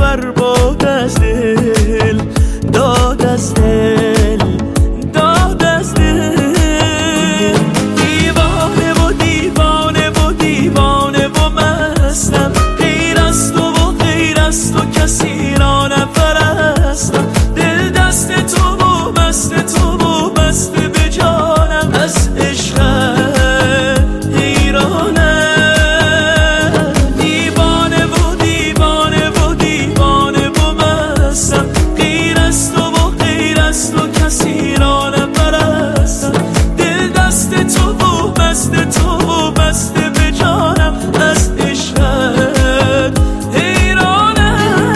بر باد از دل، داد از دل، داد از دل. دیوانه و دیوانه و دیوانه و مستم، غیر از تو و غیر از تو کسی را نپرستم. دل دست تو و مست تو و مست به جانم، از عشقت حیرانم. دیوانه و دیوانه و دیوانه و مستم، غیر از تو و غیر از تو کسی را نپرستم. دل دست تو و مست تو و مست به جانم، از عشقت حیرانم.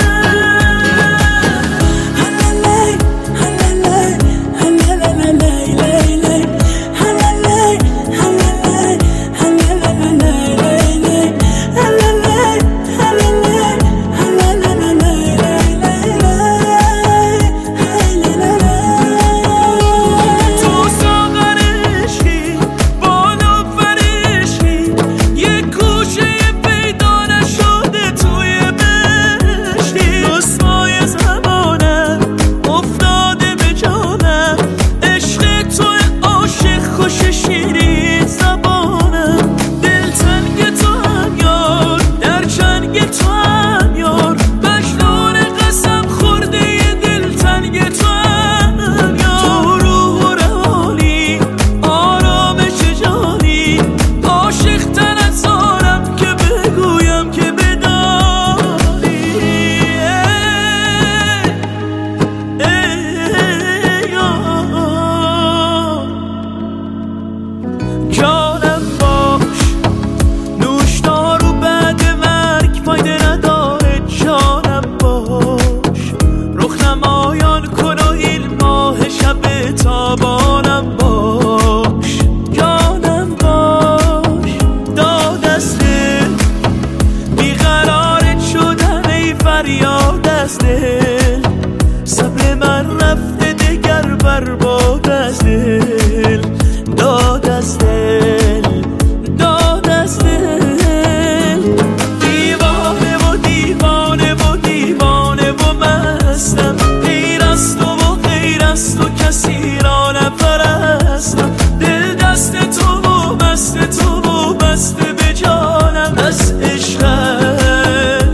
تابانم باش، جانم باش، داد از دل. بیقرارت شدم ای فریاد از دل، صبر من رفته دگر برباد از دل، داد از دل، داد از دل. دیوانه و دیوانه و دیوانه و مستم، غیر از تو و غیر از تو کسی را نپرستم. دل دست تو و مست تو و مست به جانم، از عشقت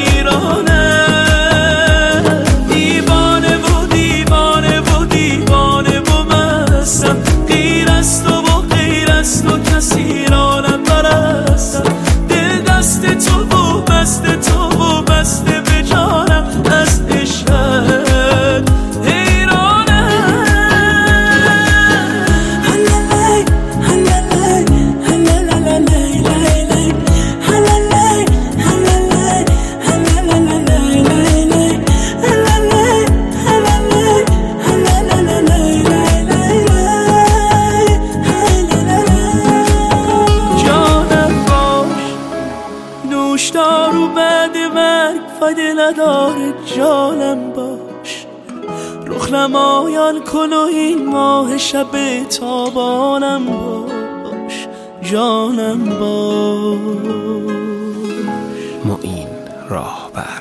حیرانم. دیوانه و دیوانه و دیوانه و مستم، غیر از تو و غیر از تو کسی را نپرستم. دل دست تو و مست تو و مست به جانم، از عشقت نوشدارو بعد مرگ فایده نداره، جانم باش. رخ نمایان کن و این ماه شب تابانم باش، جانم باش. معین راهبر.